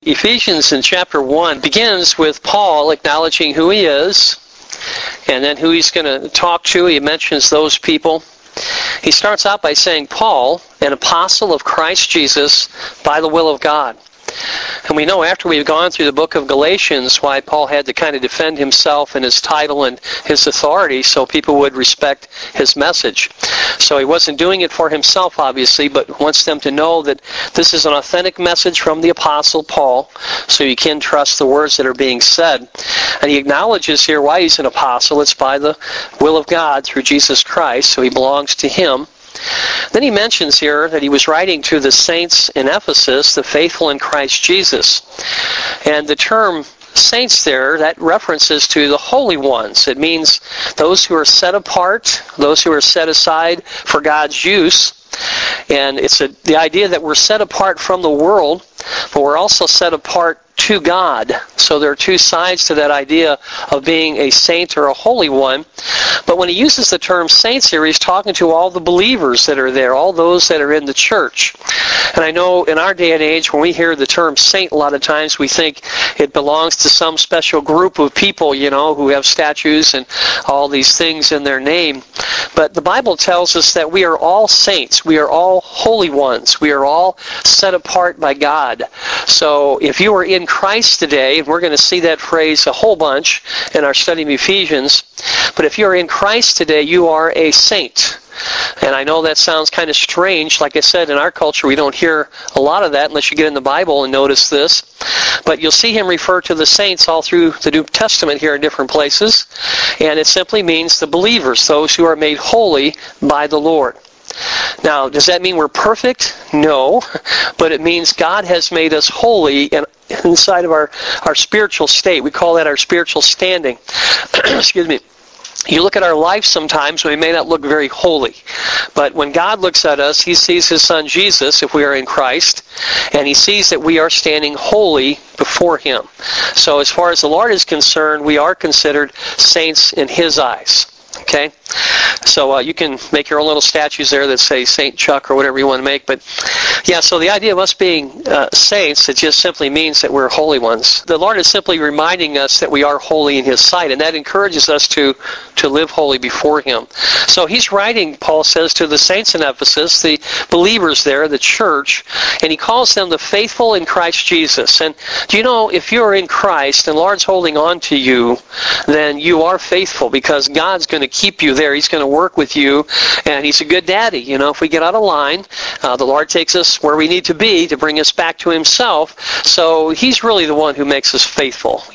Ephesians in chapter 1 begins with Paul acknowledging who he is and then who he's going to talk to. He mentions those people. He starts out by saying, Paul, an apostle of Christ Jesus by the will of God. And we know after we've gone through the book of Galatians why Paul had to kind of defend himself and his title and his authority so people would respect his message. So he wasn't doing it for himself, obviously, but wants them to know that this is an authentic message from the Apostle Paul, so you can trust the words that are being said. And he acknowledges here why he's an apostle. It's by the will of God through Jesus Christ, so he belongs to him. Then he mentions here that he was writing to the saints in Ephesus, the faithful in Christ Jesus. And the term saints there, that references to the holy ones. It means those who are set apart, those who are set aside for God's use. And it's the idea that we're set apart from the world, but we're also set apart to God. So there are two sides to that idea of being a saint or a holy one. But when he uses the term saints here, he's talking to all the believers that are there, all those that are in the church. And I know in our day and age, when we hear the term saint, a lot of times we think it belongs to some special group of people, who have statues and all these things in their name. But the Bible tells us that we are all saints. We are all holy ones. We are all set apart by God. So if you are in Christ today, and we're going to see that phrase a whole bunch in our study of Ephesians, but if you're in Christ today, you are a saint. And I know that sounds kind of strange. Like I said, in our culture, we don't hear a lot of that unless you get in the Bible and notice this. But you'll see him refer to the saints all through the New Testament here in different places. And it simply means the believers, those who are made holy by the Lord. Now, does that mean we're perfect? No. But it means God has made us holy inside of our spiritual state. We call that our spiritual standing. Excuse me. You look at our life sometimes, we may not look very holy. But when God looks at us, he sees his son Jesus, if we are in Christ, and he sees that we are standing holy before him. So as far as the Lord is concerned, we are considered saints in his eyes. Okay? So you can make your own little statues there that say Saint Chuck or whatever you want to make. But yeah, so the idea of us being saints, it just simply means that we're holy ones. The Lord is simply reminding us that we are holy in his sight, and that encourages us to live holy before him. So he's writing, Paul says, to the saints in Ephesus, the believers there, the church, and he calls them the faithful in Christ Jesus. And do you know, if you're in Christ and the Lord's holding on to you, then you are faithful because God's going to keep you there. He's going to work with you, and he's a good daddy. If we get out of line, the Lord takes us where we need to be to bring us back to himself. So he's really the one who makes us faithful.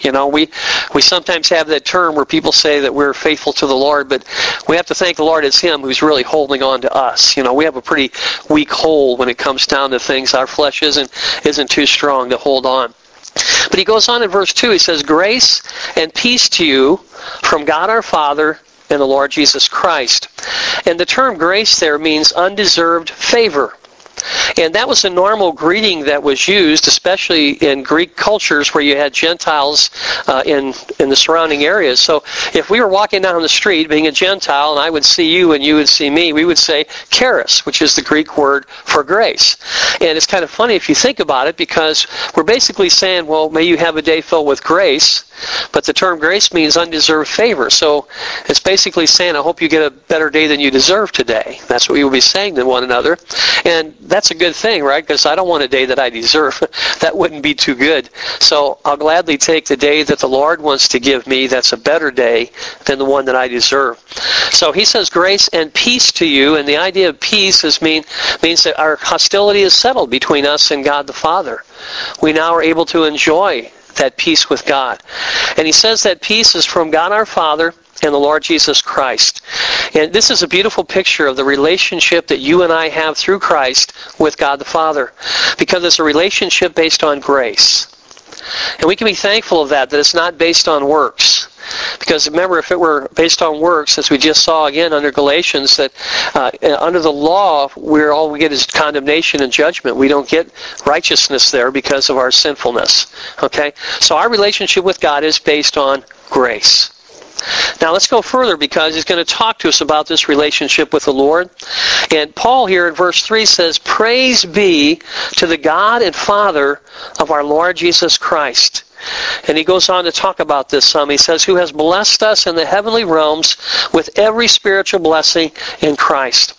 We sometimes have that term where people say that we're faithful to the Lord, but we have to thank the Lord it's him who's really holding on to us. We have a pretty weak hold when it comes down to things. Our flesh isn't too strong to hold on. But he goes on in verse 2, he says, "Grace and peace to you from God our Father and the Lord Jesus Christ." And the term grace there means undeserved favor. And that was a normal greeting that was used, especially in Greek cultures where you had Gentiles in the surrounding areas. So if we were walking down the street being a Gentile and I would see you and you would see me, we would say charis, which is the Greek word for grace. And it's kind of funny if you think about it because we're basically saying, well, may you have a day filled with grace. But the term grace means undeserved favor. So it's basically saying, I hope you get a better day than you deserve today. That's what we will be saying to one another. And that's a good thing, right? Because I don't want a day that I deserve. That wouldn't be too good. So I'll gladly take the day that the Lord wants to give me that's a better day than the one that I deserve. So he says grace and peace to you. And the idea of peace means that our hostility is settled between us and God the Father. We now are able to enjoy that peace with God. And he says that peace is from God our Father and the Lord Jesus Christ. And this is a beautiful picture of the relationship that you and I have through Christ with God the Father, because it's a relationship based on grace. And we can be thankful of that it's not based on works. Because remember, if it were based on works, as we just saw again under Galatians, that under the law, all we get is condemnation and judgment. We don't get righteousness there because of our sinfulness. Okay? So our relationship with God is based on grace. Now let's go further because he's going to talk to us about this relationship with the Lord. And Paul here in verse 3 says, "Praise be to the God and Father of our Lord Jesus Christ." And he goes on to talk about this some. He says, "Who has blessed us in the heavenly realms with every spiritual blessing in Christ."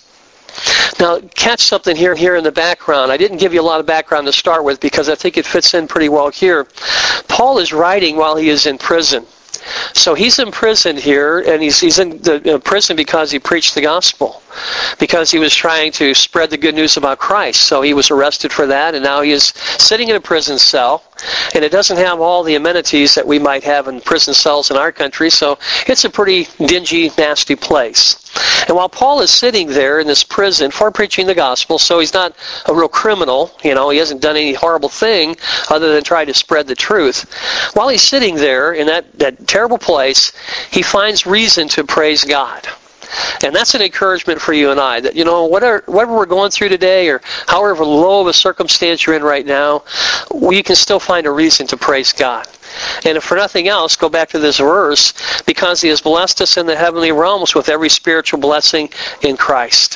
Now, catch something here in the background. I didn't give you a lot of background to start with because I think it fits in pretty well here. Paul is writing while he is in prison. So he's imprisoned here, and he's in the prison because he preached the gospel, because he was trying to spread the good news about Christ. So he was arrested for that, and now he is sitting in a prison cell, and it doesn't have all the amenities that we might have in prison cells in our country, so it's a pretty dingy, nasty place. And while Paul is sitting there in this prison for preaching the gospel, so he's not a real criminal, he hasn't done any horrible thing other than try to spread the truth. While he's sitting there in that terrible place, he finds reason to praise God. And that's an encouragement for you and I, that, whatever we're going through today, or however low of a circumstance you're in right now, you can still find a reason to praise God. And if for nothing else, go back to this verse, because he has blessed us in the heavenly realms with every spiritual blessing in Christ.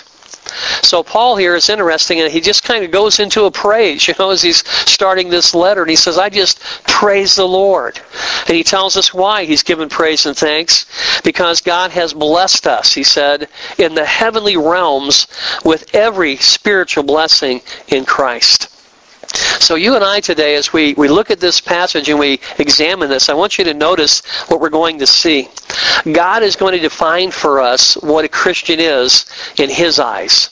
So Paul here is interesting, and he just kind of goes into a praise, as he's starting this letter. And he says, "I just praise the Lord." And he tells us why he's given praise and thanks. Because God has blessed us, he said, in the heavenly realms with every spiritual blessing in Christ. So you and I today, as we look at this passage and we examine this, I want you to notice what we're going to see. God is going to define for us what a Christian is in his eyes.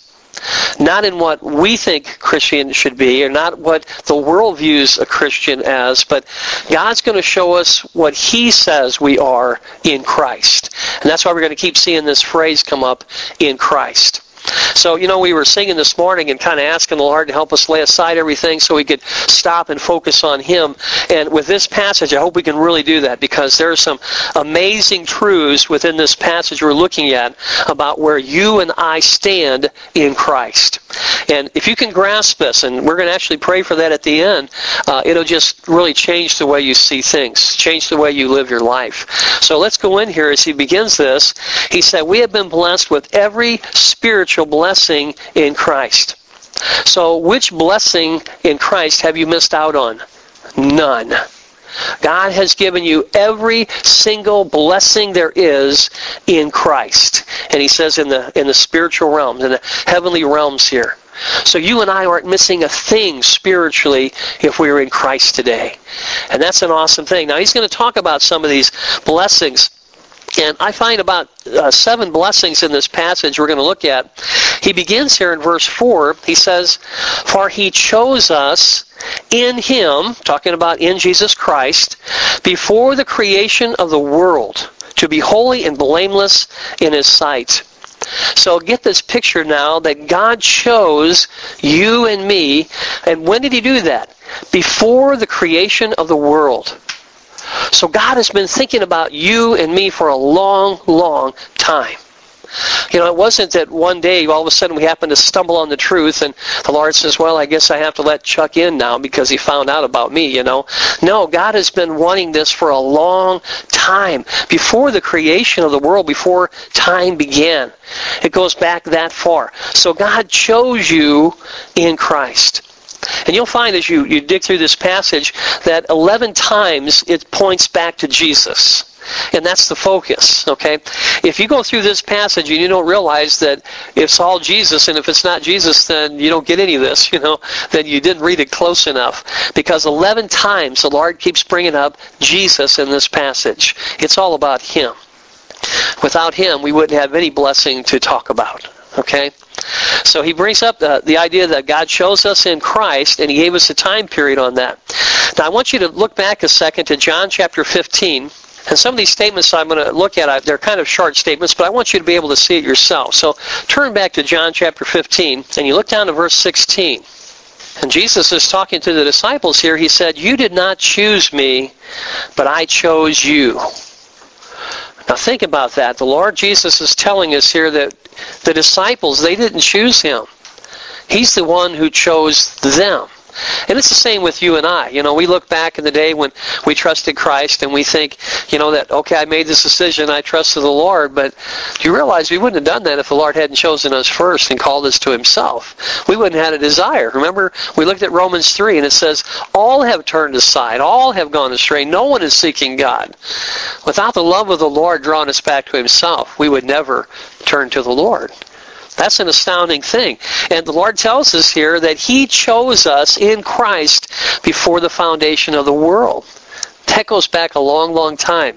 Not in what we think Christian should be, or not what the world views a Christian as, but God's going to show us what he says we are in Christ. And that's why we're going to keep seeing this phrase come up, in Christ. So, we were singing this morning and kind of asking the Lord to help us lay aside everything so we could stop and focus on him. And with this passage, I hope we can really do that, because there are some amazing truths within this passage we're looking at about where you and I stand in Christ. And if you can grasp this, and we're going to actually pray for that at the end, it'll just really change the way you see things, change the way you live your life. So let's go in here as he begins this. He said, "We have been blessed with every spiritual blessing in Christ." So which blessing in Christ have you missed out on? None. God has given you every single blessing there is in Christ. And he says in the spiritual realms, in the heavenly realms here. So you and I aren't missing a thing spiritually if we are in Christ today. And that's an awesome thing. Now he's going to talk about some of these blessings. And I find about 7 blessings in this passage we're going to look at. He begins here in verse 4. He says, "For he chose us in him," talking about in Jesus Christ, "before the creation of the world, to be holy and blameless in his sight." So get this picture now that God chose you and me. And when did he do that? Before the creation of the world. So God has been thinking about you and me for a long, long time. It wasn't that one day all of a sudden we happened to stumble on the truth and the Lord says, "Well, I guess I have to let Chuck in now because he found out about me, No, God has been wanting this for a long time. Before the creation of the world, before time began. It goes back that far. So God chose you in Christ. And you'll find as you dig through this passage that 11 times it points back to Jesus. And that's the focus, okay? If you go through this passage and you don't realize that it's all Jesus, and if it's not Jesus, then you don't get any of this, then you didn't read it close enough. Because 11 times the Lord keeps bringing up Jesus in this passage. It's all about him. Without him, we wouldn't have any blessing to talk about, okay? So he brings up the idea that God chose us in Christ, and he gave us a time period on that. Now I want you to look back a second to John chapter 15. And some of these statements I'm going to look at, they're kind of short statements, but I want you to be able to see it yourself. So turn back to John chapter 15, and you look down to verse 16. And Jesus is talking to the disciples here. He said, "You did not choose me, but I chose you." Now think about that. The Lord Jesus is telling us here that the disciples, they didn't choose him. He's the one who chose them. And it's the same with you and I. We look back in the day when we trusted Christ and we think, that, okay, I made this decision, I trusted the Lord, but do you realize we wouldn't have done that if the Lord hadn't chosen us first and called us to Himself? We wouldn't have had a desire. Remember, we looked at Romans 3 and it says, all have turned aside, all have gone astray, no one is seeking God. Without the love of the Lord drawing us back to Himself, we would never turn to the Lord. That's an astounding thing. And the Lord tells us here that He chose us in Christ before the foundation of the world. That goes back a long, long time.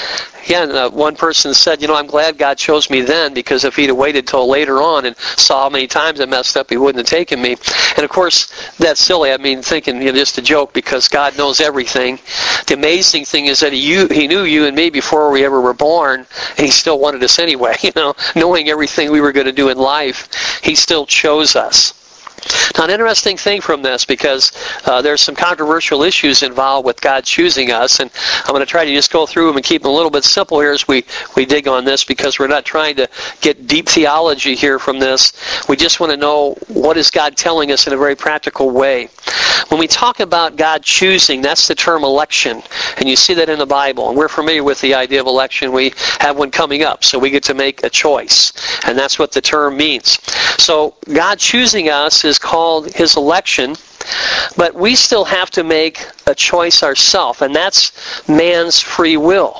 Again, one person said, I'm glad God chose me then, because if He'd have waited till later on and saw how many times I messed up, He wouldn't have taken me. And of course, that's silly. Thinking just a joke, because God knows everything. The amazing thing is that He knew you and me before we ever were born, and He still wanted us anyway. Knowing everything we were going to do in life, He still chose us. Now, an interesting thing from this, because there's some controversial issues involved with God choosing us, and I'm going to try to just go through them and keep them a little bit simple here as we dig on this, because we're not trying to get deep theology here from this. We just want to know, what is God telling us in a very practical way. When we talk about God choosing, that's the term election, and you see that in the Bible, and we're familiar with the idea of election. We have one coming up, so we get to make a choice, and that's what the term means. So God choosing us is called His election, but we still have to make a choice ourselves, and that's man's free will.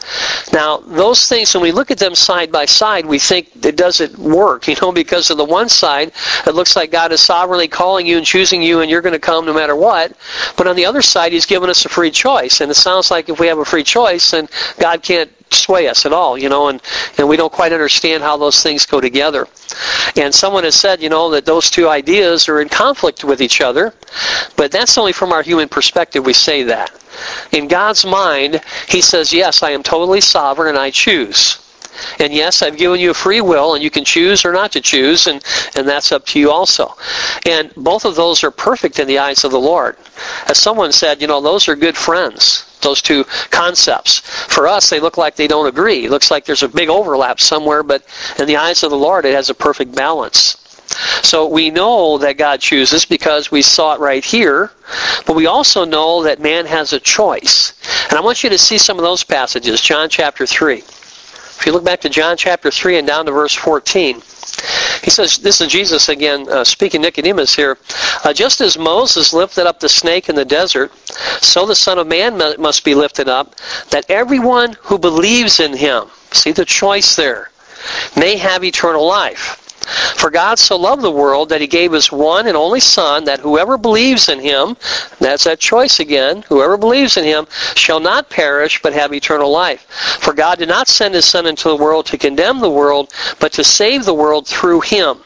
Now, those things, when we look at them side by side, we think it doesn't work, because of the one side, it looks like God is sovereignly calling you and choosing you, and you're going to come no matter what. But on the other side, He's given us a free choice, and it sounds like if we have a free choice, then God can't sway us at all, and we don't quite understand how those things go together. And someone has said, that those two ideas are in conflict with each other, but that's only from our human perspective we say that. In God's mind, He says, yes, I am totally sovereign and I choose. And yes, I've given you a free will, and you can choose or not to choose, and that's up to you also. And both of those are perfect in the eyes of the Lord. As someone said, those are good friends, those two concepts. For us, they look like they don't agree. It looks like there's a big overlap somewhere, but in the eyes of the Lord, it has a perfect balance. So we know that God chooses because we saw it right here, but we also know that man has a choice. And I want you to see some of those passages. John chapter 3. If you look back to John chapter 3 and down to verse 14, he says, this is Jesus again speaking to Nicodemus here, just as Moses lifted up the snake in the desert, so the Son of Man must be lifted up, that everyone who believes in Him, see the choice there, may have eternal life. For God so loved the world that He gave His one and only Son, that whoever believes in Him, that's that choice again, whoever believes in Him shall not perish but have eternal life. For God did not send His Son into the world to condemn the world, but to save the world through Him.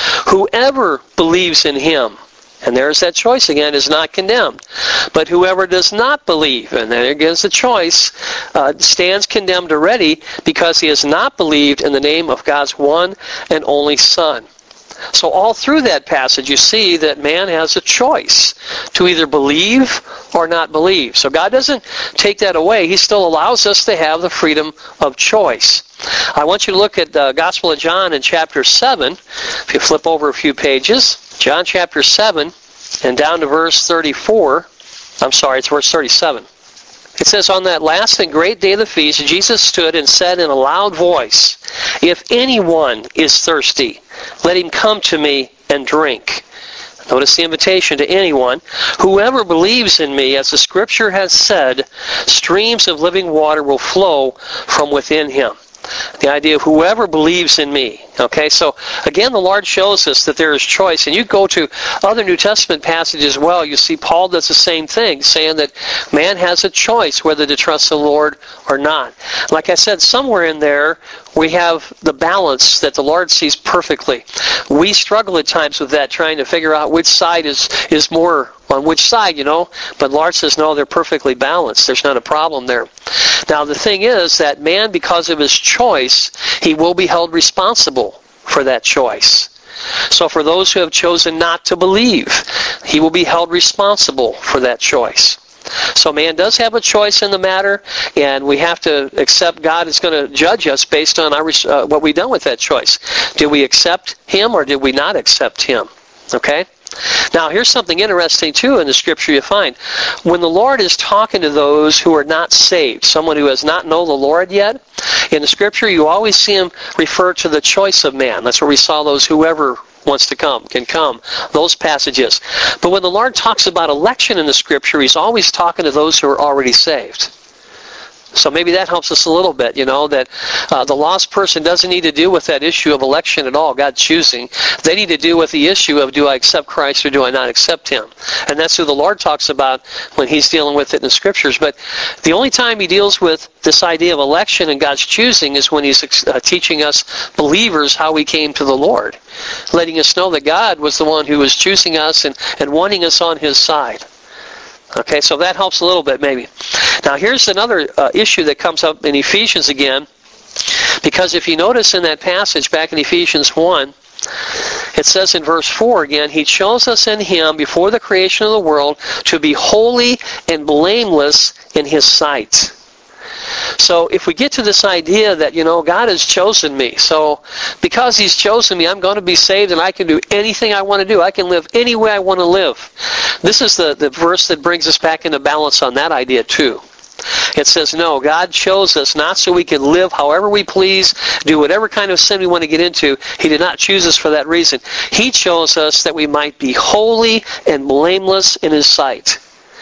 Whoever believes in Him, and there's that choice again, is not condemned. But whoever does not believe, and there again is the choice, stands condemned already, because he has not believed in the name of God's one and only Son. So all through that passage you see that man has a choice to either believe or not believe. So God doesn't take that away. He still allows us to have the freedom of choice. I want you to look at the Gospel of John in chapter 7. If you flip over a few pages, John chapter 7 and down to verse 34. I'm sorry, it's verse 37. It says, on that last and great day of the feast, Jesus stood and said in a loud voice, if anyone is thirsty, let him come to me and drink. Notice the invitation to anyone. Whoever believes in me, as the Scripture has said, streams of living water will flow from within him. The idea of whoever believes in me. Okay, so again, the Lord shows us that there is choice. And you go to other New Testament passages as well, you see Paul does the same thing, saying that man has a choice whether to trust the Lord or not. Like I said, somewhere in there, we have the balance that the Lord sees perfectly. We struggle at times with that, trying to figure out which side is more on which side, But the Lord says, no, they're perfectly balanced. There's not a problem there. Now, the thing is that man, because of his choice, he will be held responsible for that choice. So for those who have chosen not to believe, he will be held responsible for that choice. So man does have a choice in the matter, and we have to accept God is going to judge us based on what we've done with that choice. Did we accept Him or did we not accept Him? Okay? Now, here's something interesting, too, in the Scripture you find. When the Lord is talking to those who are not saved, someone who has not known the Lord yet, in the Scripture you always see him refer to the choice of man. That's where we saw those whoever wants to come, can come, those passages. But when the Lord talks about election in the Scripture, he's always talking to those who are already saved. So maybe that helps us a little bit, that the lost person doesn't need to deal with that issue of election at all, God choosing. They need to deal with the issue of, do I accept Christ or do I not accept him? And that's who the Lord talks about when he's dealing with it in the Scriptures. But the only time he deals with this idea of election and God's choosing is when he's teaching us believers how we came to the Lord, letting us know that God was the one who was choosing us and wanting us on his side. Okay, so that helps a little bit maybe. Now here's another issue that comes up in Ephesians again, because if you notice in that passage back in Ephesians 1, it says in verse 4 again, he chose us in him before the creation of the world to be holy and blameless in his sight. So if we get to this idea that, God has chosen me, so because he's chosen me, I'm going to be saved and I can do anything I want to do. I can live any way I want to live. This is the verse that brings us back into balance on that idea too. It says, no, God chose us not so we can live however we please, do whatever kind of sin we want to get into. He did not choose us for that reason. He chose us that we might be holy and blameless in his sight.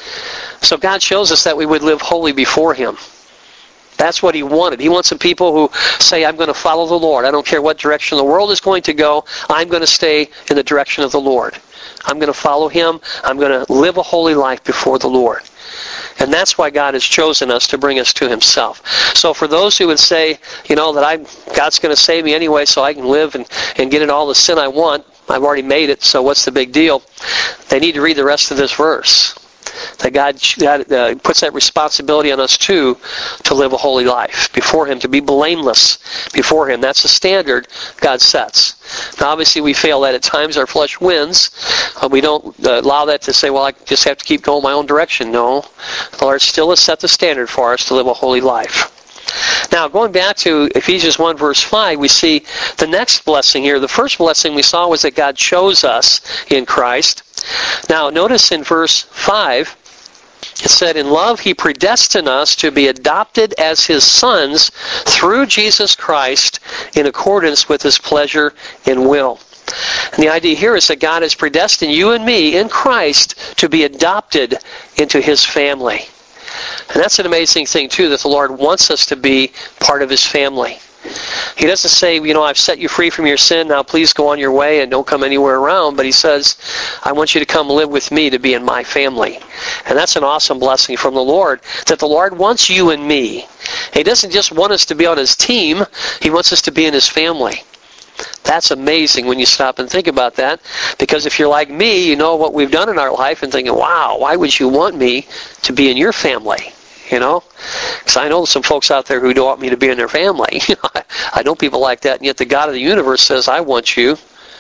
So God chose us that we would live holy before him. That's what he wanted. He wants some people who say, I'm going to follow the Lord. I don't care what direction the world is going to go. I'm going to stay in the direction of the Lord. I'm going to follow him. I'm going to live a holy life before the Lord. And that's why God has chosen us to bring us to himself. So for those who would say, that God's going to save me anyway so I can live and get in all the sin I want, I've already made it, so what's the big deal? They need to read the rest of this verse. That God puts that responsibility on us too to live a holy life before him, to be blameless before him. That's the standard God sets. Now obviously we fail that at times. Our flesh wins. We don't allow that to say, well, I just have to keep going my own direction. No. The Lord still has set the standard for us to live a holy life. Now, going back to Ephesians 1, verse 5, we see the next blessing here. The first blessing we saw was that God chose us in Christ. Now, notice in verse 5, it said, in love he predestined us to be adopted as his sons through Jesus Christ in accordance with his pleasure and will. And the idea here is that God has predestined you and me in Christ to be adopted into his family. And that's an amazing thing, too, that the Lord wants us to be part of his family. He doesn't say, I've set you free from your sin, now please go on your way and don't come anywhere around. But he says, I want you to come live with me to be in my family. And that's an awesome blessing from the Lord, that the Lord wants you and me. He doesn't just want us to be on his team, he wants us to be in his family. That's amazing when you stop and think about that. Because if you're like me, you know what we've done in our life and thinking, wow, why would you want me to be in your family? Because I know some folks out there who don't want me to be in their family. I know people like that, and yet the God of the universe says, I want you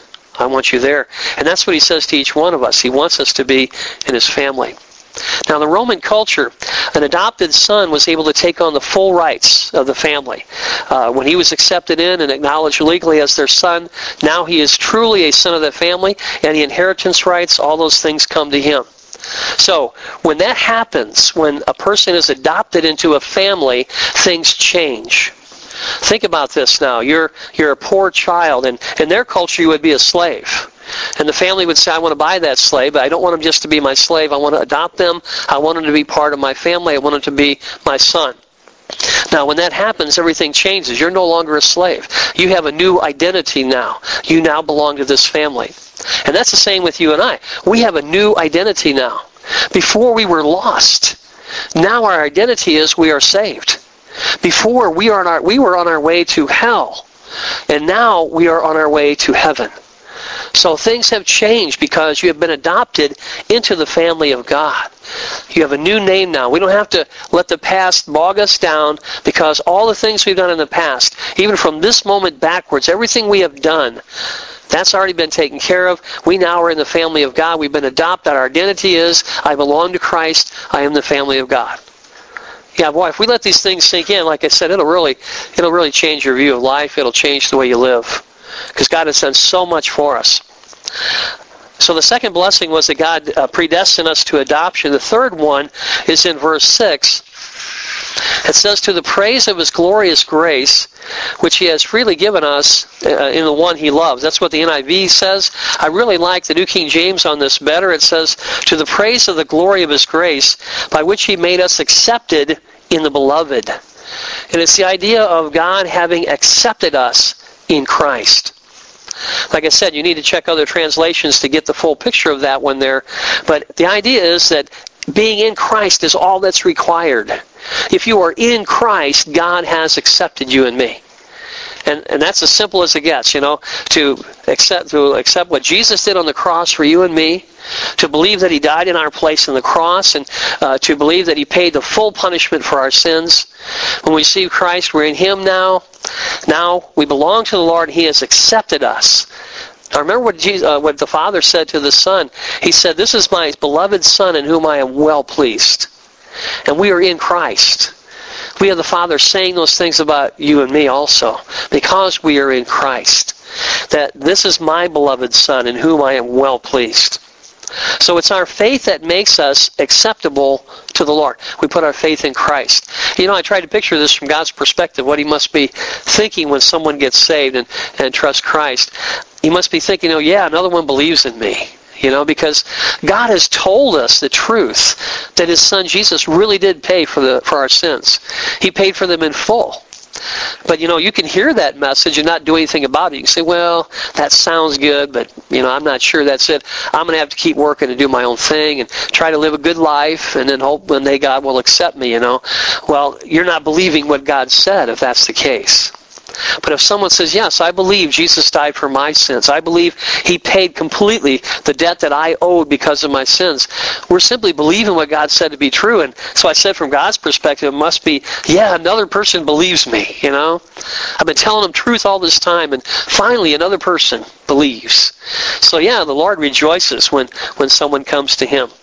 there. And that's what he says to each one of us. He wants us to be in his family. Now, in the Roman culture, an adopted son was able to take on the full rights of the family. When he was accepted in and acknowledged legally as their son, now he is truly a son of the family, and the inheritance rights, all those things come to him. So, when that happens, when a person is adopted into a family, things change. Think about this now. You're a poor child, and in their culture you would be a slave. And the family would say, I want to buy that slave, but I don't want him just to be my slave. I want to adopt them. I want him to be part of my family. I want him to be my son. Now, when that happens, everything changes. You're no longer a slave. You have a new identity now. You now belong to this family. And that's the same with you and I. We have a new identity now. Before we were lost. Now our identity is we are saved. Before we were on our way to hell. And now we are on our way to heaven. So things have changed because you have been adopted into the family of God. You have a new name now. We don't have to let the past bog us down because all the things we've done in the past, even from this moment backwards, everything we have done, that's already been taken care of. We now are in the family of God. We've been adopted. Our identity is, I belong to Christ. I am the family of God. Yeah, boy, if we let these things sink in, like I said, it'll really change your view of life. It'll change the way you live. Because God has done so much for us. So the second blessing was that God predestined us to adoption. The third one is in verse 6. It says, to the praise of his glorious grace, which he has freely given us in the one he loves. That's what the NIV says. I really like the New King James on this better. It says, to the praise of the glory of his grace, by which he made us accepted in the beloved. And it's the idea of God having accepted us in Christ. Like I said, you need to check other translations to get the full picture of that one there. But the idea is that being in Christ is all that's required. If you are in Christ, God has accepted you and me. And that's as simple as it gets, to accept what Jesus did on the cross for you and me, to believe that he died in our place on the cross, and to believe that he paid the full punishment for our sins. When we receive Christ, we're in him now. Now we belong to the Lord, and he has accepted us. Now remember what the Father said to the Son. He said, this is my beloved Son in whom I am well pleased. And we are in Christ. We have the Father saying those things about you and me also, because we are in Christ. That this is my beloved Son in whom I am well pleased. So it's our faith that makes us acceptable to the Lord. We put our faith in Christ. I try to picture this from God's perspective, what he must be thinking when someone gets saved and trusts Christ. He must be thinking, yeah, another one believes in me. Because God has told us the truth that his Son Jesus really did pay for our sins. He paid for them in full. But you can hear that message and not do anything about it. You can say, well, that sounds good, but I'm not sure that's it. I'm going to have to keep working and do my own thing and try to live a good life and then hope one day God will accept me, Well, you're not believing what God said if that's the case. But if someone says, yes, I believe Jesus died for my sins. I believe he paid completely the debt that I owed because of my sins. We're simply believing what God said to be true. And so I said from God's perspective, it must be, yeah, another person believes me, I've been telling them truth all this time, and finally another person believes. So yeah, the Lord rejoices when someone comes to him.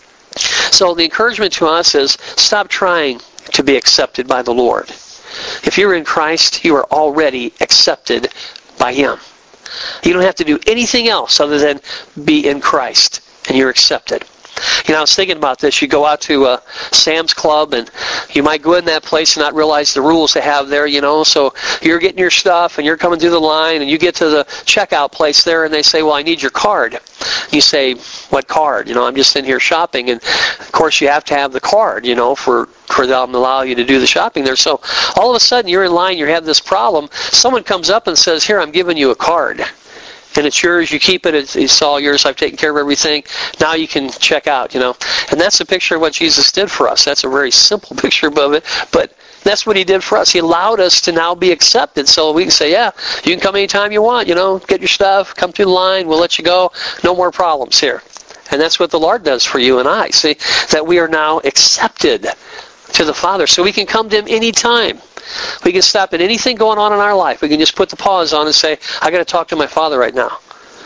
So the encouragement to us is, stop trying to be accepted by the Lord. If you're in Christ, you are already accepted by him. You don't have to do anything else other than be in Christ, and you're accepted. I was thinking about this. You go out to Sam's Club, and you might go in that place and not realize the rules they have there, So you're getting your stuff, and you're coming through the line, and you get to the checkout place there, and they say, well, I need your card. You say, what card? I'm just in here shopping. And, of course, you have to have the card, for them to allow you to do the shopping there. So all of a sudden, you're in line, you have this problem. Someone comes up and says, here, I'm giving you a card. And it's yours, you keep it, it's all yours, I've taken care of everything, now you can check out, And that's a picture of what Jesus did for us. That's a very simple picture of it, but that's what he did for us. He allowed us to now be accepted, so we can say, yeah, you can come anytime you want, get your stuff, come through the line, we'll let you go, no more problems here. And that's what the Lord does for you and I, see, that we are now accepted to the Father, so we can come to him anytime. We can stop at anything going on in our life. We can just put the pause on and say, I got to talk to my Father right now.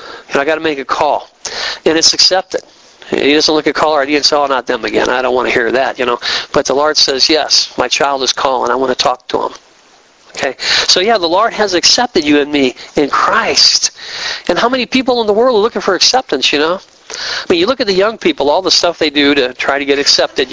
I got to make a call. And it's accepted. He doesn't look at caller ID and say, oh, not them again. I don't want to hear that, But the Lord says, yes, my child is calling. I want to talk to him. Okay? So yeah, the Lord has accepted you and me in Christ. And how many people in the world are looking for acceptance, I mean, you look at the young people, all the stuff they do to try to get accepted,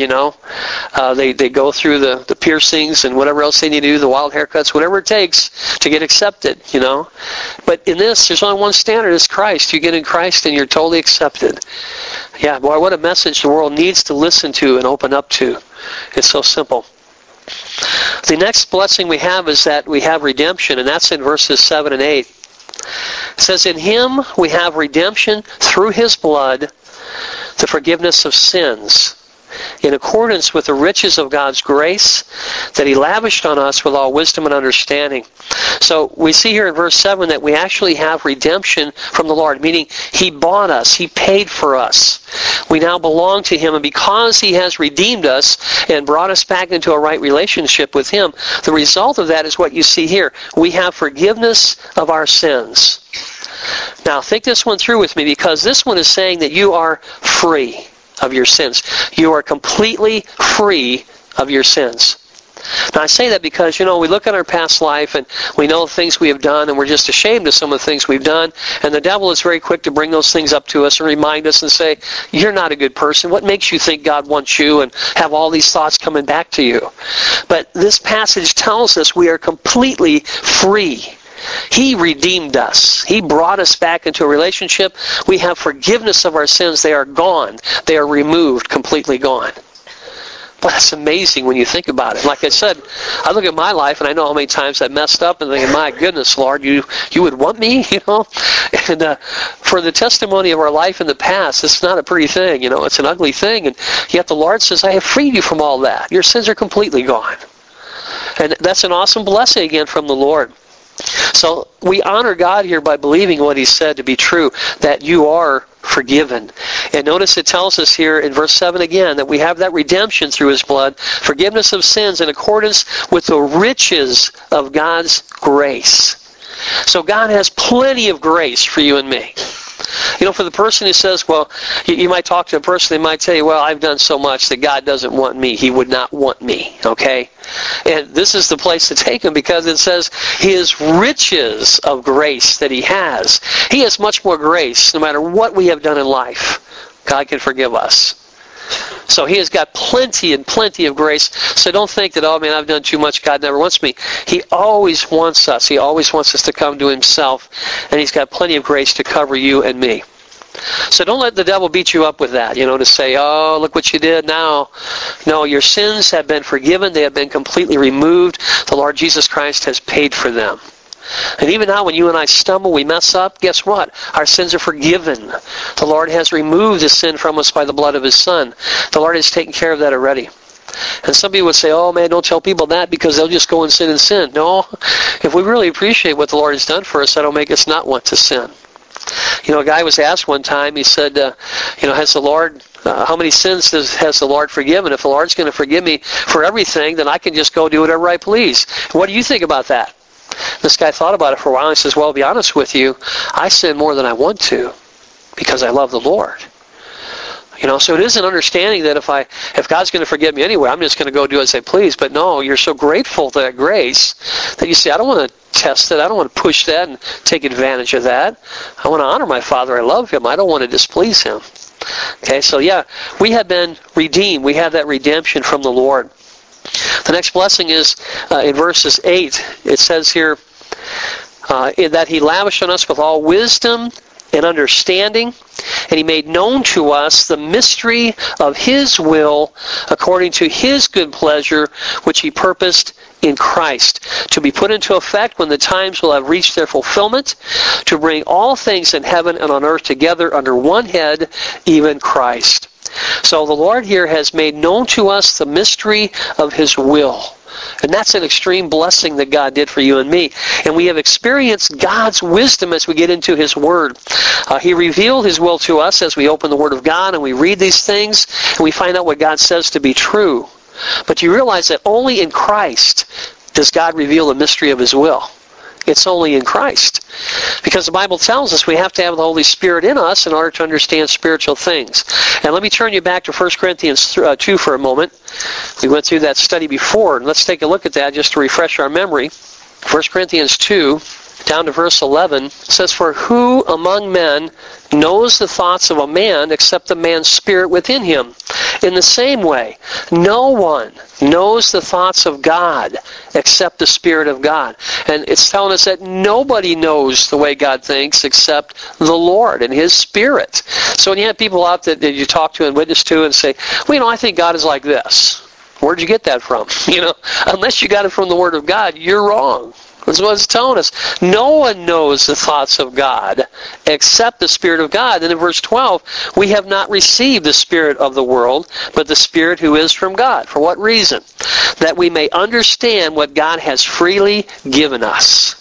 They go through the piercings and whatever else they need to do, the wild haircuts, whatever it takes to get accepted, But in this, there's only one standard, it's Christ. You get in Christ and you're totally accepted. Yeah, boy, what a message the world needs to listen to and open up to. It's so simple. The next blessing we have is that we have redemption, and that's in verses 7 and 8. It says, in him we have redemption through his blood, the forgiveness of sins, in accordance with the riches of God's grace that he lavished on us with all wisdom and understanding. So we see here in verse 7 that we actually have redemption from the Lord, meaning he bought us, he paid for us. We now belong to him, and because he has redeemed us and brought us back into a right relationship with him, the result of that is what you see here. We have forgiveness of our sins. Now think this one through with me, because this one is saying that you are free of your sins. You are completely free of your sins. Now I say that because, we look at our past life and we know the things we have done and we're just ashamed of some of the things we've done, and the devil is very quick to bring those things up to us and remind us and say, you're not a good person. What makes you think God wants you, and have all these thoughts coming back to you? But this passage tells us we are completely free. He redeemed us. He brought us back into a relationship. We have forgiveness of our sins. They are gone. They are removed, completely gone. But that's amazing when you think about it. Like I said, I look at my life and I know how many times I messed up and think, my goodness, Lord, you would want me, And for the testimony of our life in the past, it's not a pretty thing, It's an ugly thing. And yet the Lord says, I have freed you from all that. Your sins are completely gone. And that's an awesome blessing again from the Lord. So we honor God here by believing what He said to be true, that you are forgiven. And notice it tells us here in verse 7 again that we have that redemption through His blood, forgiveness of sins in accordance with the riches of God's grace. So God has plenty of grace for you and me. For the person who says, well, you might talk to a person, they might tell you, well, I've done so much that God doesn't want me. He would not want me, okay? And this is the place to take him because it says His riches of grace that He has. He has much more grace no matter what we have done in life. God can forgive us. So He has got plenty and plenty of grace. So don't think that, oh man, I've done too much, God never wants me. He always wants us. He always wants us to come to Himself. And He's got plenty of grace to cover you and me. So don't let the devil beat you up with that, to say, oh, look what you did now. No, your sins have been forgiven. They have been completely removed. The Lord Jesus Christ has paid for them. And even now when you and I stumble, we mess up, guess what? Our sins are forgiven. The Lord has removed the sin from us by the blood of His Son. The Lord has taken care of that already. And some people would say, oh man, don't tell people that because they'll just go and sin and sin. No, if we really appreciate what the Lord has done for us, that'll make us not want to sin. A guy was asked one time, he said, has the Lord, how many sins has the Lord forgiven? If the Lord's going to forgive me for everything, then I can just go do whatever I please. What do you think about that? This guy thought about it for a while and he says, well, to be honest with you, I sin more than I want to because I love the Lord. So it is an understanding that if God's going to forgive me anyway, I'm just going to go do as I please. But no, you're so grateful to that grace that you say, I don't want to test it. I don't want to push that and take advantage of that. I want to honor my Father. I love Him. I don't want to displease Him. Okay, so yeah, we have been redeemed. We have that redemption from the Lord. The next blessing is in verses 8. It says here in that He lavished on us with all wisdom and understanding, and He made known to us the mystery of His will according to His good pleasure, which He purposed in Christ, to be put into effect when the times will have reached their fulfillment, to bring all things in heaven and on earth together under one head, even Christ. So the Lord here has made known to us the mystery of His will. And that's an extreme blessing that God did for you and me. And we have experienced God's wisdom as we get into His Word. He revealed His will to us as we open the Word of God and we read these things and we find out what God says to be true. But you realize that only in Christ does God reveal the mystery of His will. It's only in Christ. Because the Bible tells us we have to have the Holy Spirit in us in order to understand spiritual things. And let me turn you back to 1 Corinthians 2 for a moment. We went through that study before, and let's take a look at that just to refresh our memory. 1 Corinthians 2, down to verse 11, says, For who among men knows the thoughts of a man except the man's spirit within him? In the same way, no one knows the thoughts of God except the Spirit of God. And it's telling us that nobody knows the way God thinks except the Lord and His Spirit. So when you have people out that you talk to and witness to and say, well, I think God is like this. Where'd you get that from? Unless you got it from the Word of God, you're wrong. That's what it's telling us. No one knows the thoughts of God except the Spirit of God. And in verse 12, we have not received the spirit of the world, but the Spirit who is from God. For what reason? That we may understand what God has freely given us.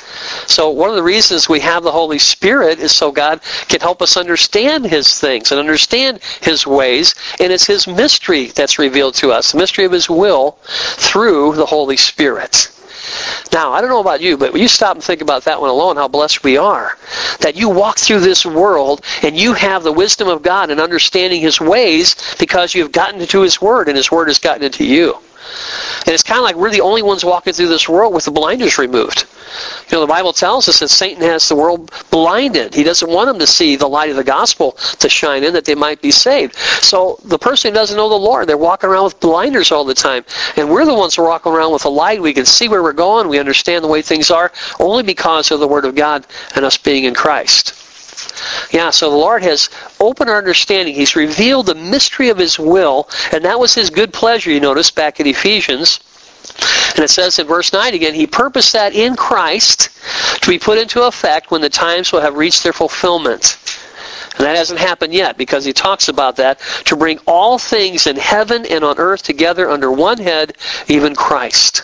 So one of the reasons we have the Holy Spirit is so God can help us understand His things and understand His ways, and it's His mystery that's revealed to us, the mystery of His will through the Holy Spirit. Now, I don't know about you, but you stop and think about that one alone, how blessed we are. That you walk through this world and you have the wisdom of God and understanding His ways because you've gotten into His Word and His Word has gotten into you. And it's kind of like we're the only ones walking through this world with the blinders removed. The Bible tells us that Satan has the world blinded. He doesn't want them to see the light of the gospel to shine in, that they might be saved. So the person who doesn't know the Lord, they're walking around with blinders all the time. And we're the ones who are walking around with a light. We can see where we're going. We understand the way things are only because of the Word of God and us being in Christ. Yeah, so the Lord has opened our understanding. He's revealed the mystery of His will, and that was His good pleasure, you notice, back in Ephesians. And it says in verse 9 again, He purposed that in Christ to be put into effect when the times will have reached their fulfillment. And that hasn't happened yet, because He talks about that, to bring all things in heaven and on earth together under one head, even Christ.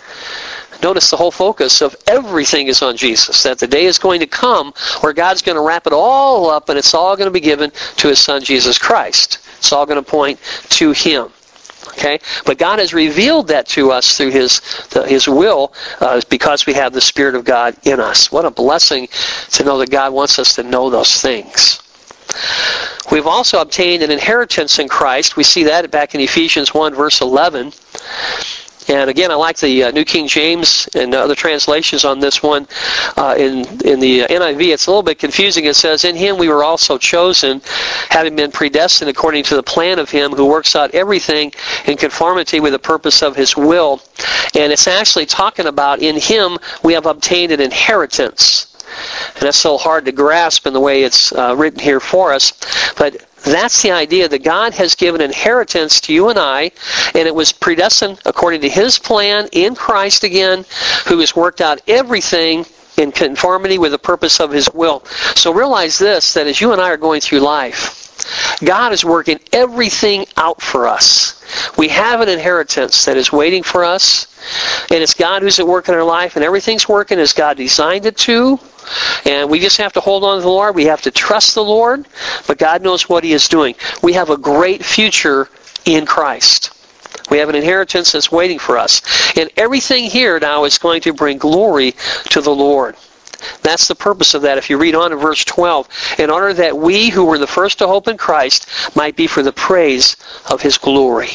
Notice the whole focus of everything is on Jesus, that the day is going to come where God's going to wrap it all up and it's all going to be given to His Son, Jesus Christ. It's all going to point to Him. Okay? But God has revealed that to us through His will because we have the Spirit of God in us. What a blessing to know that God wants us to know those things. We've also obtained an inheritance in Christ. We see that back in Ephesians 1, verse 11. And again, I like the New King James and other translations on this one. In the NIV, it's a little bit confusing. It says, In Him we were also chosen, having been predestined according to the plan of Him who works out everything in conformity with the purpose of His will. And it's actually talking about in Him we have obtained an inheritance. And that's so hard to grasp in the way it's written here for us. But that's the idea that God has given inheritance to you and I, and it was predestined according to His plan in Christ again, who has worked out everything in conformity with the purpose of His will. So realize this, that as you and I are going through life, God is working everything out for us. We have an inheritance that is waiting for us, and it's God who's at work in our life, and everything's working as God designed it to. And we just have to hold on to the Lord. We have to trust the Lord, but God knows what He is doing. We have a great future in Christ. We have an inheritance that's waiting for us. And everything here now is going to bring glory to the Lord. That's the purpose of that. If you read on in verse 12, in order that we who were the first to hope in Christ might be for the praise of His glory.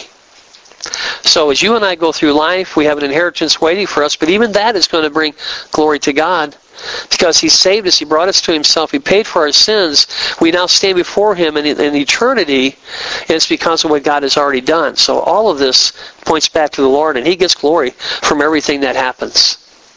So as you and I go through life, we have an inheritance waiting for us, but even that is going to bring glory to God. Because He saved us, He brought us to Himself, He paid for our sins. We now stand before Him in eternity, and it's because of what God has already done. So all of this points back to the Lord, and He gets glory from everything that happens.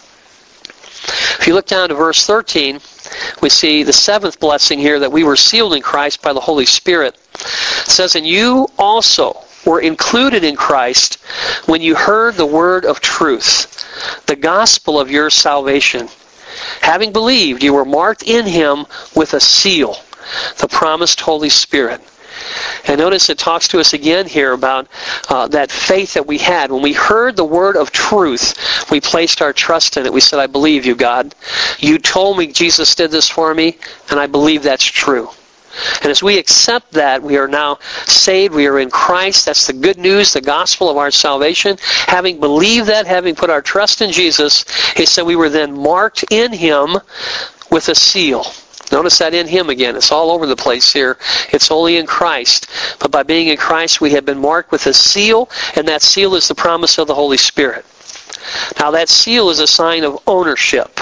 If you look down to verse 13, we see the seventh blessing here, that we were sealed in Christ by the Holy Spirit. It says, And you also were included in Christ when you heard the word of truth, the gospel of your salvation. Having believed, you were marked in Him with a seal, the promised Holy Spirit. And notice it talks to us again here about that faith that we had. When we heard the word of truth, we placed our trust in it. We said, I believe you, God. You told me Jesus did this for me, and I believe that's true. And as we accept that, we are now saved. We are in Christ. That's the good news, the gospel of our salvation. Having believed that, having put our trust in Jesus, He said we were then marked in Him with a seal. Notice that in Him again. It's all over the place here. It's only in Christ. But by being in Christ, we have been marked with a seal, and that seal is the promise of the Holy Spirit. Now that seal is a sign of ownership.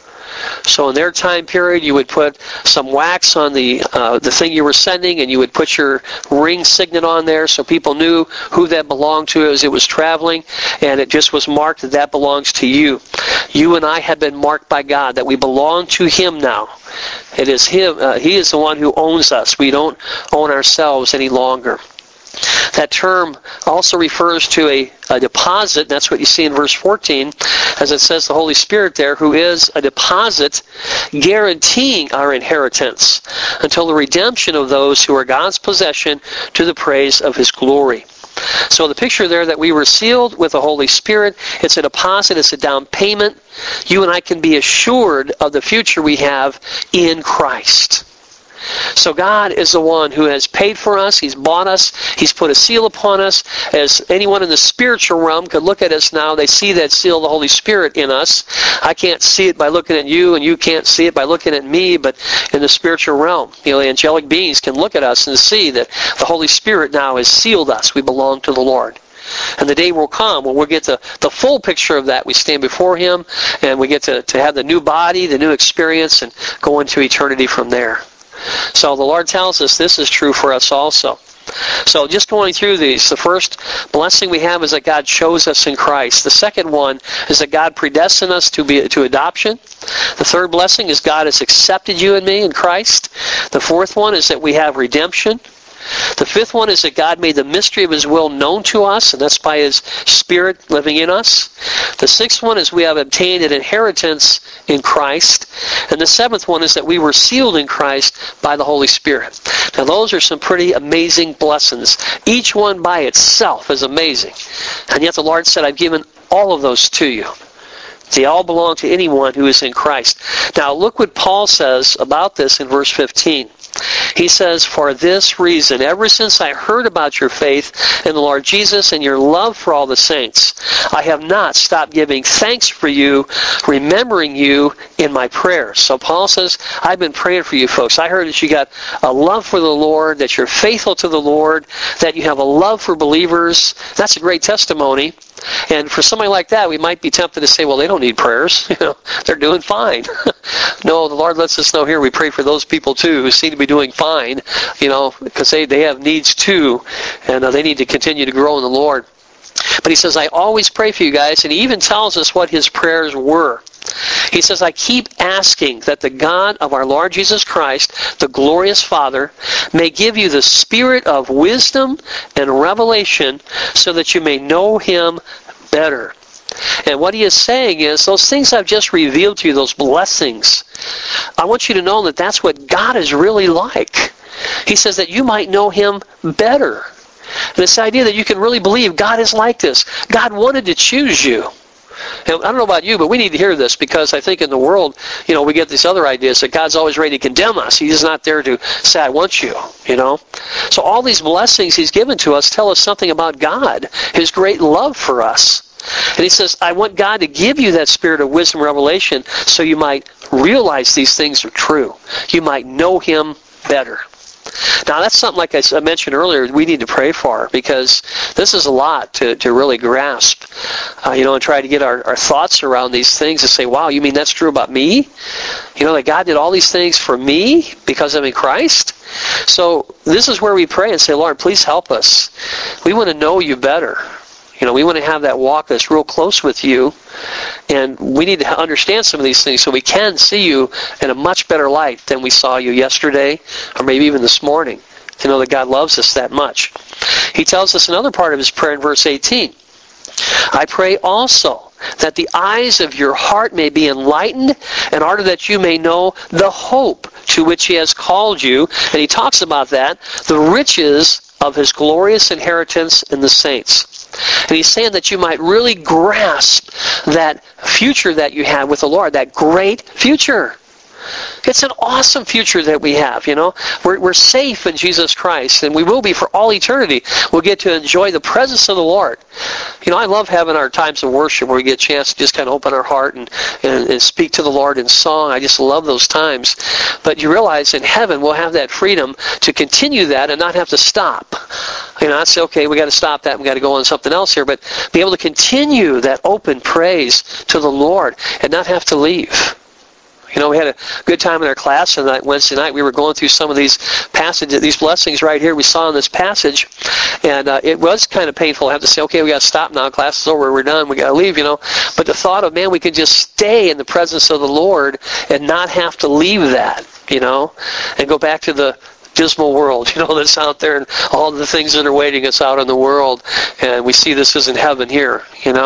So in their time period, you would put some wax on the thing you were sending, and you would put your ring signet on there so people knew who that belonged to as it was traveling, and it just was marked that that belongs to you. You and I have been marked by God, that we belong to Him now. It is Him. He is the one who owns us. We don't own ourselves any longer. That term also refers to a deposit. That's what you see in verse 14, as it says the Holy Spirit there, who is a deposit guaranteeing our inheritance until the redemption of those who are God's possession to the praise of His glory. So the picture there that we were sealed with the Holy Spirit, it's a deposit, it's a down payment. You and I can be assured of the future we have in Christ. So God is the one who has paid for us. He's bought us. He's put a seal upon us. As anyone in the spiritual realm could look at us now, they see that seal of the Holy Spirit in us. I can't see it by looking at you, and you can't see it by looking at me, but in the spiritual realm, the angelic beings can look at us and see that the Holy Spirit now has sealed us. We belong to the Lord. And the day will come when we'll get the full picture of that. We stand before Him, and we get to have the new body, the new experience, and go into eternity from there. So the Lord tells us this is true for us also. So just going through these, the first blessing we have is that God chose us in Christ. The second one is that God predestined us to adoption. The third blessing is God has accepted you and me in Christ. The fourth one is that we have redemption. The fifth one is that God made the mystery of His will known to us, and that's by His Spirit living in us. The sixth one is we have obtained an inheritance in Christ. And the seventh one is that we were sealed in Christ by the Holy Spirit. Now those are some pretty amazing blessings. Each one by itself is amazing. And yet the Lord said, I've given all of those to you. They all belong to anyone who is in Christ. Now look what Paul says about this in verse 15. He says, for this reason, ever since I heard about your faith in the Lord Jesus and your love for all the saints, I have not stopped giving thanks for you, remembering you in my prayers. So Paul says, I've been praying for you folks. I heard that you got a love for the Lord, that you're faithful to the Lord, that you have a love for believers. That's a great testimony. And for somebody like that, we might be tempted to say, well, they don't need prayers. They're doing fine. No, the Lord lets us know here we pray for those people too who seem to be doing fine, because they have needs too, and they need to continue to grow in the Lord. But he says, I always pray for you guys, and he even tells us what his prayers were. He says, I keep asking that the God of our Lord Jesus Christ, the glorious Father, may give you the spirit of wisdom and revelation so that you may know Him better. And what he is saying is, those things I've just revealed to you, those blessings, I want you to know that that's what God is really like. He says that you might know Him better. This idea that you can really believe God is like this. God wanted to choose you. And I don't know about you, but we need to hear this, because I think in the world, we get these other ideas that God's always ready to condemn us. He's not there to say, I want you, So all these blessings He's given to us tell us something about God, His great love for us. And he says, I want God to give you that spirit of wisdom and revelation so you might realize these things are true. You might know Him better. Now that's something, like I mentioned earlier, we need to pray for, because this is a lot to really grasp, and try to get our thoughts around these things and say, wow, you mean that's true about me? That God did all these things for me because I'm in Christ? So this is where we pray and say, Lord, please help us. We want to know you better. We want to have that walk that's real close with you, and we need to understand some of these things so we can see you in a much better light than we saw you yesterday or maybe even this morning, to know that God loves us that much. He tells us another part of his prayer in verse 18. I pray also that the eyes of your heart may be enlightened, in order that you may know the hope to which He has called you. And he talks about that, the riches of His glorious inheritance in the saints. And he's saying that you might really grasp that future that you have with the Lord, that great future. It's an awesome future that we have, We're safe in Jesus Christ, and we will be for all eternity. We'll get to enjoy the presence of the Lord. I love having our times of worship where we get a chance to just kind of open our heart and speak to the Lord in song. I just love those times. But you realize in heaven we'll have that freedom to continue that and not have to stop. Not say, okay, we got to stop that, we got to go on something else here, but be able to continue that open praise to the Lord and not have to leave. We had a good time in our class on that Wednesday night. We were going through some of these passages, these blessings right here we saw in this passage, and it was kind of painful to have to say, okay, we got to stop now, class is over, we're done, we got to leave, But the thought of, man, we could just stay in the presence of the Lord and not have to leave that, and go back to the dismal world, that's out there, and all the things that are waiting us out in the world, and we see this isn't heaven here,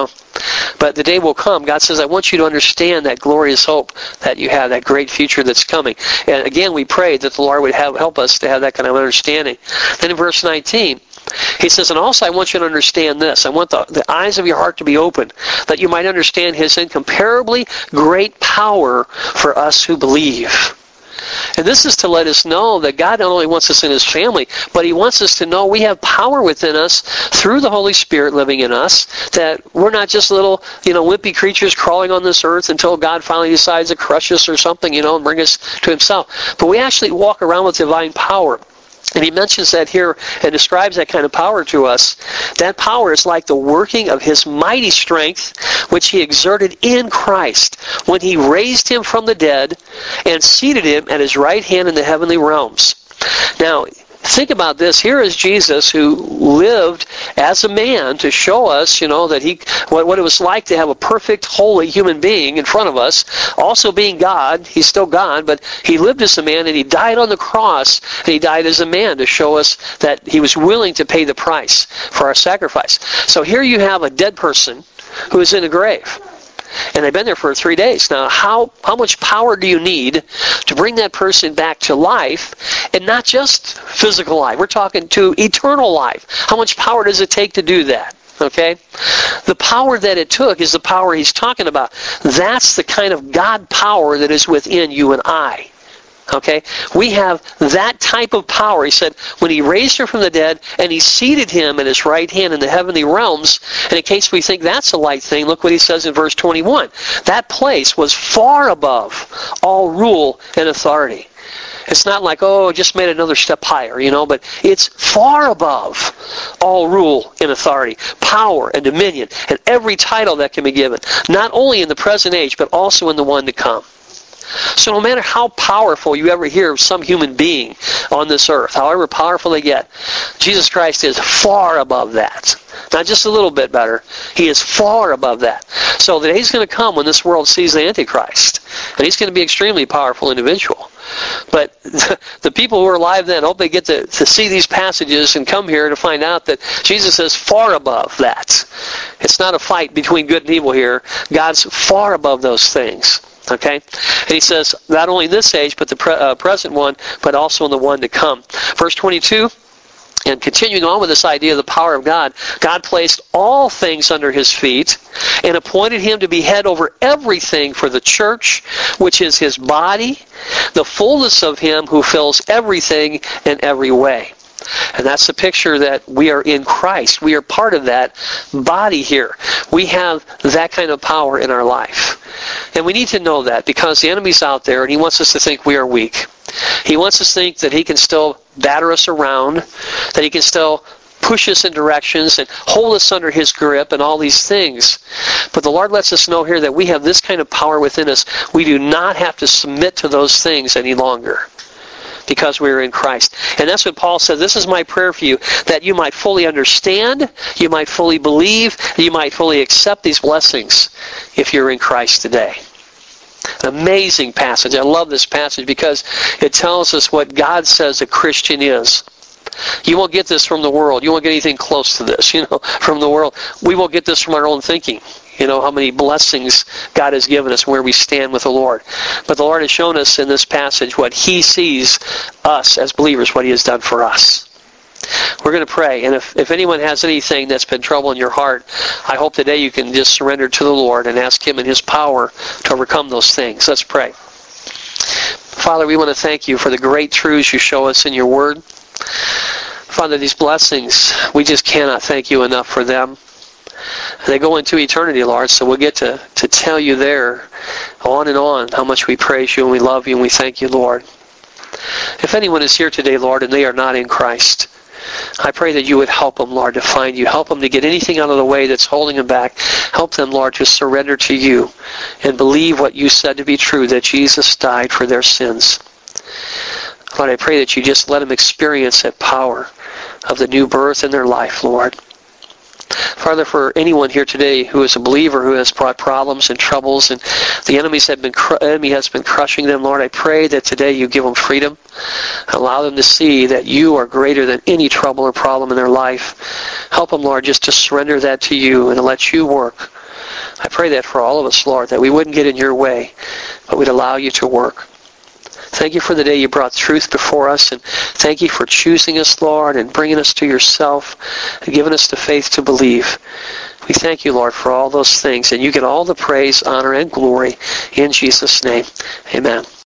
But the day will come. God says, I want you to understand that glorious hope that you have, that great future that's coming. And again, we pray that the Lord would help us to have that kind of understanding. Then in verse 19, he says, and also I want you to understand this. I want the eyes of your heart to be open, that you might understand His incomparably great power for us who believe. And this is to let us know that God not only wants us in His family, but He wants us to know we have power within us through the Holy Spirit living in us, that we're not just little, wimpy creatures crawling on this earth until God finally decides to crush us or something, and bring us to Himself. But we actually walk around with divine power. And he mentions that here and describes that kind of power to us. That power is like the working of his mighty strength, which he exerted in Christ when he raised him from the dead and seated him at his right hand in the heavenly realms. Now, think about this. Here is Jesus who lived as a man to show us, that what it was like to have a perfect, holy human being in front of us. Also being God, he's still God, but he lived as a man and he died on the cross and he died as a man to show us that he was willing to pay the price for our sacrifice. So here you have a dead person who is in a grave. And they've been there for 3 days. Now, how much power do you need to bring that person back to life, and not just physical life? We're talking to eternal life. How much power does it take to do that? Okay? The power that it took is the power he's talking about. That's the kind of God power that is within you and I. Okay? We have that type of power. He said, when he raised him from the dead and he seated him at his right hand in the heavenly realms, and in case we think that's a light thing, look what he says in verse 21. That place was far above all rule and authority. It's not like, just made another step higher, but it's far above all rule and authority, power and dominion, and every title that can be given, not only in the present age, but also in the one to come. So no matter how powerful you ever hear of some human being on this earth, however powerful they get, Jesus Christ is far above that. Not just a little bit better. He is far above that. So the day's going to come when this world sees the Antichrist. And he's going to be an extremely powerful individual. But the people who are alive then, hope they get to see these passages and come here to find out that Jesus is far above that. It's not a fight between good and evil here. God's far above those things. Okay? And he says, not only in this age, but the present one, but also in the one to come. Verse 22, and continuing on with this idea of the power of God, God placed all things under his feet and appointed him to be head over everything for the church, which is his body, the fullness of him who fills everything in every way. And that's the picture that we are in Christ. We are part of that body here. We have that kind of power in our life. And we need to know that because the enemy's out there and he wants us to think we are weak. He wants us to think that he can still batter us around, that he can still push us in directions and hold us under his grip and all these things. But the Lord lets us know here that we have this kind of power within us. We do not have to submit to those things any longer, because we are in Christ. And that's what Paul said, this is my prayer for you, that you might fully understand, you might fully believe, you might fully accept these blessings if you're in Christ today. An amazing passage. I love this passage because it tells us what God says a Christian is. You won't get this from the world. You won't get anything close to this, from the world. We won't get this from our own thinking. How many blessings God has given us where we stand with the Lord. But the Lord has shown us in this passage what he sees us as believers, what he has done for us. We're going to pray, and if anyone has anything that's been troubling your heart, I hope today you can just surrender to the Lord and ask him in his power to overcome those things. Let's pray. Father, we want to thank you for the great truths you show us in your word. Father, these blessings, we just cannot thank you enough for them. They go into eternity, Lord, so we'll get to tell you there on and on how much we praise you and we love you and we thank you, Lord. If anyone is here today, Lord, and they are not in Christ, I pray that you would help them, Lord, to find you. Help them to get anything out of the way that's holding them back. Help them, Lord, to surrender to you and believe what you said to be true, that Jesus died for their sins. Lord, I pray that you just let them experience that power of the new birth in their life, Lord. Father, for anyone here today who is a believer who has brought problems and troubles and the enemy has been crushing them, Lord, I pray that today you give them freedom. Allow them to see that you are greater than any trouble or problem in their life. Help them, Lord, just to surrender that to you and to let you work. I pray that for all of us, Lord, that we wouldn't get in your way, but we'd allow you to work. Thank you for the day you brought truth before us, and thank you for choosing us, Lord, and bringing us to yourself and giving us the faith to believe. We thank you, Lord, for all those things, and you get all the praise, honor, and glory in Jesus' name. Amen.